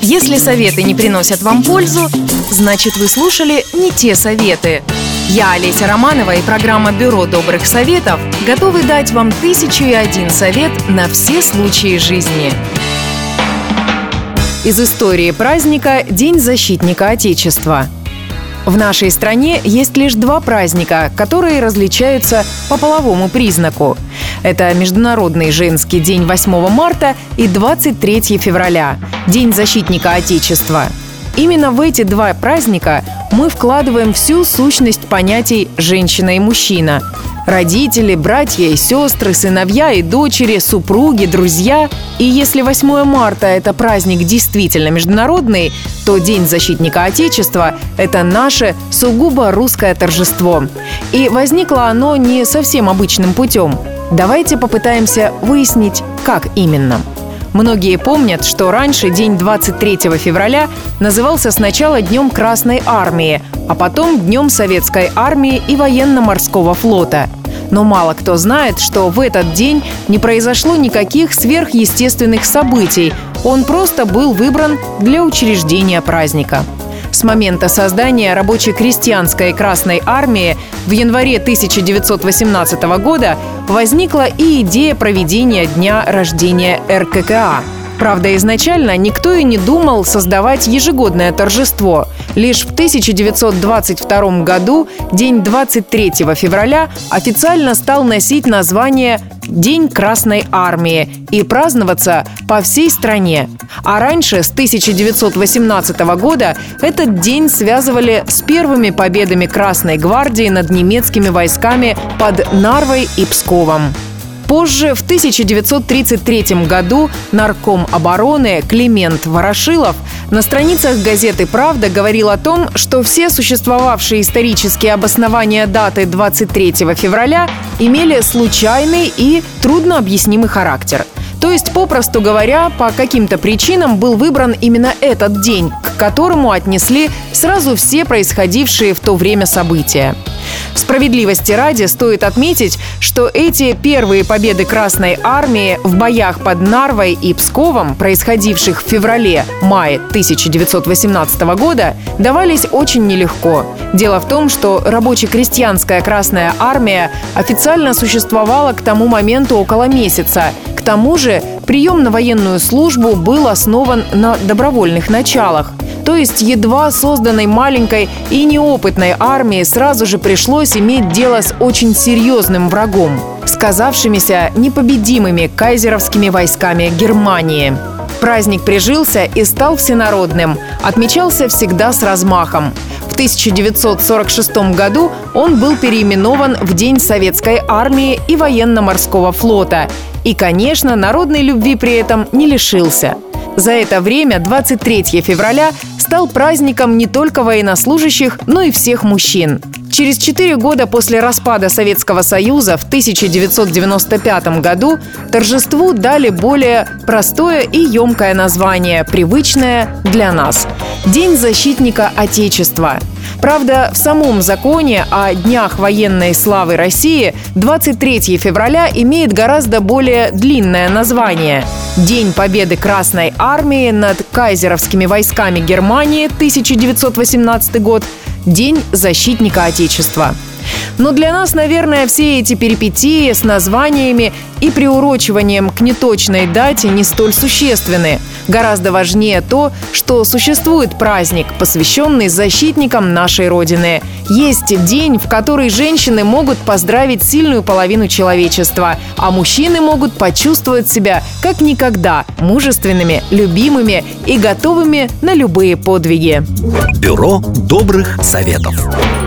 Если советы не приносят вам пользу, значит, вы слушали не те советы. Я, Олеся Романова, и программа «Бюро добрых советов» готовы дать вам 1001 совет на все случаи жизни. Из истории праздника День защитника Отечества. В нашей стране есть лишь два праздника, которые различаются по половому признаку. Это Международный женский день 8 марта и 23 февраля – День защитника Отечества. Именно в эти два праздника мы вкладываем всю сущность понятий «женщина» и «мужчина». Родители, братья и сестры, сыновья и дочери, супруги, друзья. И если 8 марта – это праздник действительно международный, то День защитника Отечества – это наше сугубо русское торжество. И возникло оно не совсем обычным путем. Давайте попытаемся выяснить, как именно. Многие помнят, что раньше день 23 февраля назывался сначала Днем Красной Армии, а потом Днем Советской Армии и Военно-Морского флота. Но мало кто знает, что в этот день не произошло никаких сверхъестественных событий. Он просто был выбран для учреждения праздника. С момента создания рабоче-крестьянской Красной Армии в январе 1918 года возникла и идея проведения дня рождения РККА. Правда, изначально никто и не думал создавать ежегодное торжество. Лишь в 1922 году день 23 февраля официально стал носить название «День Красной Армии» и праздноваться по всей стране. А раньше, с 1918 года, этот день связывали с первыми победами Красной гвардии над немецкими войсками под Нарвой и Псковом. Позже, в 1933 году, нарком обороны Климент Ворошилов на страницах газеты «Правда» говорил о том, что все существовавшие исторические обоснования даты 23 февраля имели случайный и труднообъяснимый характер. То есть, попросту говоря, по каким-то причинам был выбран именно этот день, к которому отнесли сразу все происходившие в то время события. Справедливости ради стоит отметить, что эти первые победы Красной Армии в боях под Нарвой и Псковом, происходивших в феврале-мае 1918 года, давались очень нелегко. Дело в том, что рабоче-крестьянская Красная Армия официально существовала к тому моменту около месяца. К тому же прием на военную службу был основан на добровольных началах. То есть едва созданной маленькой и неопытной армии сразу же пришлось иметь дело с очень серьезным врагом, с казавшимися непобедимыми кайзеровскими войсками Германии. Праздник прижился и стал всенародным, отмечался всегда с размахом. В 1946 году он был переименован в День Советской Армии и Военно-Морского флота. И, конечно, народной любви при этом не лишился. За это время 23 февраля стал праздником не только военнослужащих, но и всех мужчин. Через 4 года после распада Советского Союза в 1995 году торжеству дали более простое и емкое название, привычное для нас – День защитника Отечества. Правда, в самом законе о Днях военной славы России 23 февраля имеет гораздо более длинное название – День победы Красной Армии над кайзеровскими войсками Германии 1918 год, День защитника Отечества. Но для нас, наверное, все эти перипетии с названиями и приурочиванием к неточной дате не столь существенны. Гораздо важнее то, что существует праздник, посвященный защитникам нашей Родины. Есть день, в который женщины могут поздравить сильную половину человечества, а мужчины могут почувствовать себя как никогда мужественными, любимыми и готовыми на любые подвиги. Бюро добрых советов.